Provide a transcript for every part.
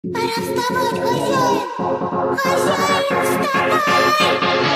Пора вставать, хозяин! Хозяин, вставай!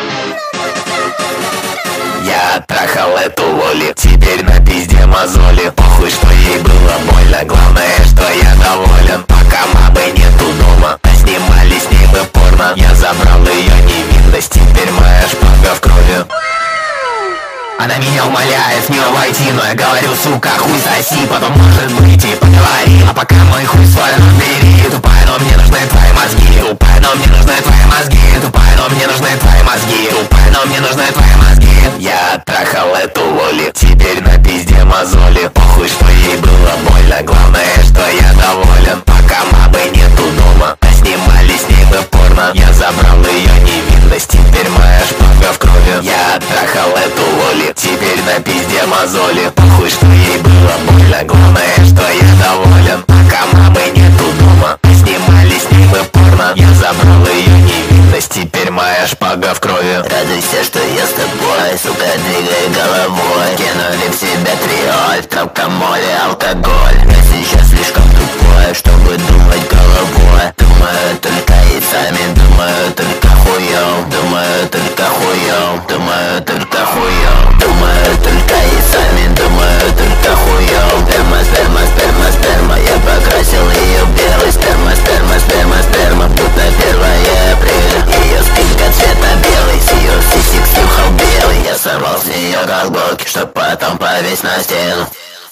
Я трахал эту Лоли, теперь на пизде мозоли. Похуй, что ей было больно, главное, что я доволен. Пока мамы нету дома, а снимали с ней мы порно. Я забрал ее невинность, теперь моя шпага в крови. Она меня умоляет в нее войти, но я говорю, сука, хуй соси. Потом, может быть, и поговорим, а пока мой хуй свой разбери. Тупая, но мне нужны твои мозги. Тупая, но мне нужны твои мозги. Тупая, но мне нужны твои мозги. Тупая, но мне нужны твои мозги. Я трахал эту Лоли, теперь на пизде мозоли. Похуй, что ей было больно, главное, что я доволен. Пока мамы нету дома, а снимали с ней мы порно. Я забрал ее невинность, теперь моя шпага в крови. Я трахал эту Лоли, теперь на пизде мозоли. Похуй, что ей было больно, главное, что я доволен. Пока мамы нету дома, а снимали с ней мы порно. Я забрал ее невинность, теперь моя шпага в крови. Радуйся, что я с тобой, сука, двигай головой. Кинули в себя триоль, травка, моли, алкоголь. Я сейчас слишком тупой, чтобы думать головой. Думаю только яйцами, думаю только хуем. Думаю только хуем, думаю только хуем. Думаю только яйцами, думаю только хуем. Сперма, сперма, сперма, сперма. Я покрасил ее в белый. Сперма, сперма, сперма, сперма. Будто 1 апреля. Ее спинка цвета белый, с ее сисек слюхал белый. Я сорвал с нее колготки, чтоб потом повесить на стену.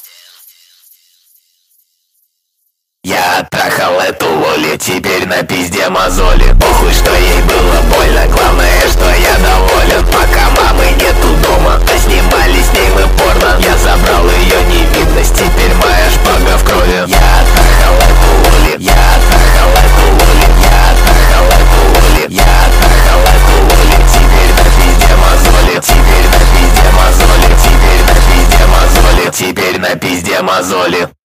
Я трахал эту Лоли, теперь на пизде мозоли. Похуй, что ей было больно, главное, что я доволен. Пока мамы нету дома, а снимали с ней мы порно. Я забрал ее невинность, теперь моя шпага в крови. Я трахал эту Лоли, я трахал эту Лоли, я трахал эту Лоли, я трахал эту Лоли. Теперь на пизде мозоли, теперь на пизде мозоли, теперь на пизде мозоли, теперь на пизде мозоли.